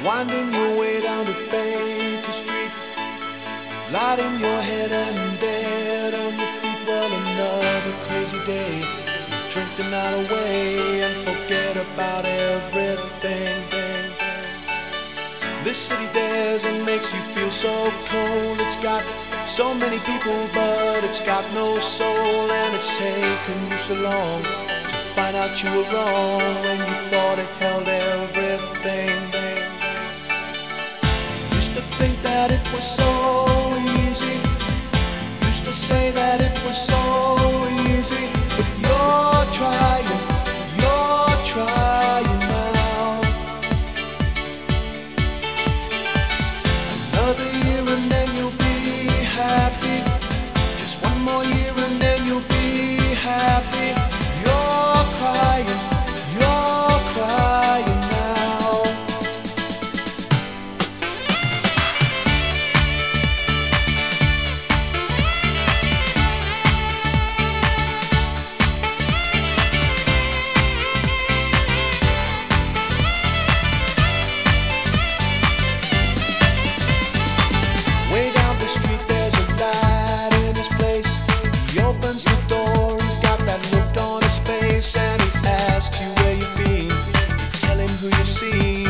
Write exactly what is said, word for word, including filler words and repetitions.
Winding your way down to Baker Street, lighting your head and dead on your feet. Well, another crazy day. Drink the night away and forget about everything. This city dares and makes you feel so cold. It's got so many people, but it's got no soul. And it's taken you so long to find out you were wrong when you thought it held everything. Used to think that it was so easy. Used to say that it was so easy. But you're trying, you're trying now. Another year and then you'll be happy. Just one more year and then you'll be happy. You're crying, you're crying now. Street, there's a light in his place. He opens the door, he's got that look on his face, and he asks you where you've been. You tell him who you've seen.